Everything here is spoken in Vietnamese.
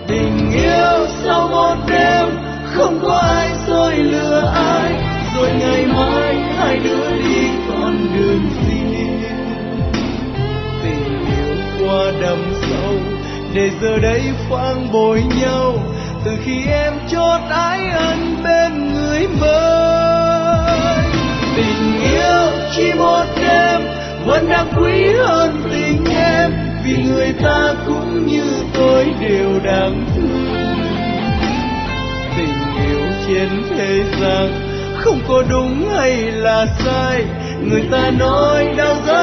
Tình yêu sau một đêm, không có ai dối lừa ai, rồi ngày mai hai đứa đi con đường riêng. Tình yêu qua đầm sâu, để giờ đây phang bội nhau, từ khi em chót ái ân bên người mới. Tình yêu chỉ một đêm, vẫn đáng quý hơn tình em, vì người ta cũng như tôi đều đáng thương. Tình yêu trên thế gian không có đúng hay là sai, người ta nói đau giá